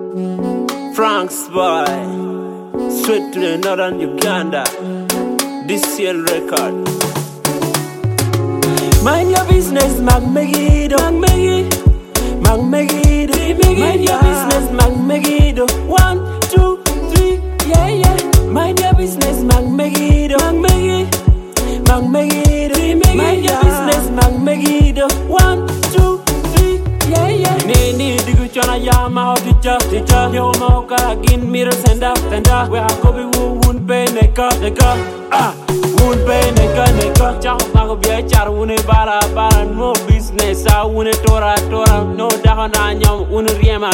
Frank's boy, straight to the northern Uganda. DCL record. Mind your business, Mag Megido. Mag Megido. Mind your business, Mag Megido. 1, 2, 3, yeah, yeah. Mind your business, Mag Megido. Mag Megido. Mind your business, Mag Megido. 1, 2, 3, yeah, yeah. Nini digu chana ya ma teacher. Yo ma okara gin miro senda. We have kobi wun pe neka. Wun pe neka. Chao mago biya char wune bara no business. Wune tora no dahana nyam wune riema.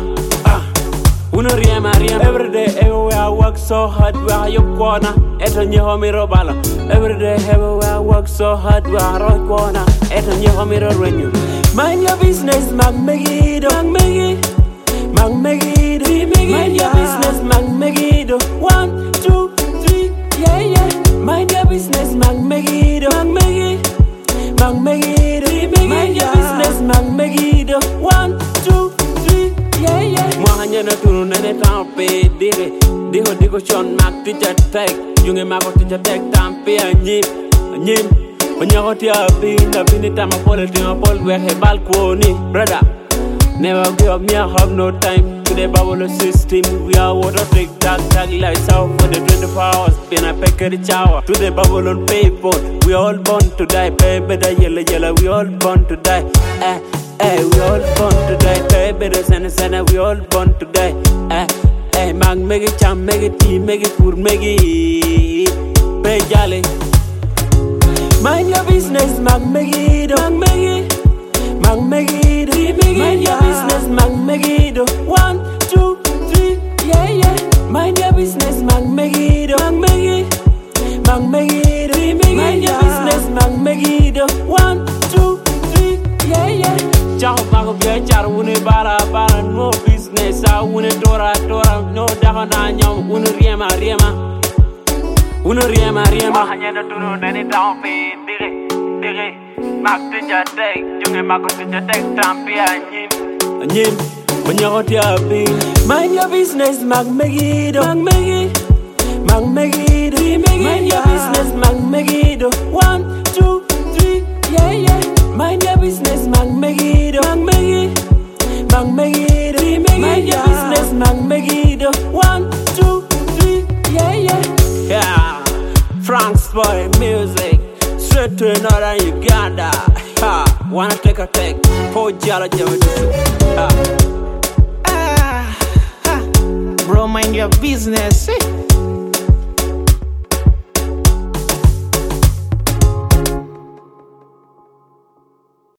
Every day, everywhere I work so hard, where you corner, eto nyeho miro bala. Every day, everywhere I work so hard, where I rock corner, eto nyeho miro renew. Mind your business, Mag Megido. Mag Megido. Mind your business, Mag Megido. 1, 2, 3, yeah, yeah. Mind your business, Mag Megido. Mag Megido. Mind your business, Mag Megido. 1, 2, 3, yeah, yeah. Mwahanya na tunu nene tampe dire. Digo chon mag teacher tek. Junge mago teacher tek tampe anyim. Onyago tia bini tama pole tima pole wehe balkoni. Brother, never give up, me I have no time. To the bubble system, we are water take tag lights out for the 24 hours. Pin a peck the shower. To the bubble on paper, we all born to die. Baby the yellow, we all born to die. We all born to die. Baby the sana, we all born to die. Mag megi cham megi tea megi food megi pe jale. Mind your business, Mag Megido. Mag Megido. Mind your business, Mag Megido. 1, 2, 3, yeah, yeah. Mind your business, Mag Megido. Mag Megido. Mind your business, Mag Megido. 1, 2, 3, yeah, yeah. Chao mago biya char wune bara no business. Wune tora no dahana nyam wune riema. Uno riema. Hanya na tunu nani tampe dire. Mag teacher tek, junge mago teacher tek tampe anyim. Onyago tia bini. Mind your business, Mag Megido. Mag Megido. Mind your business, Mag Megido. 1, 2, 3, yeah, yeah. Mind your business, Mag Megido. Mag Megido. Mind your business, Mag Megido. 1, 2, 3, yeah, yeah. Yeah, Frank's boy music, straight to another Uganda. Wanna take a take, po jala jamadusu. Bro, mind your business.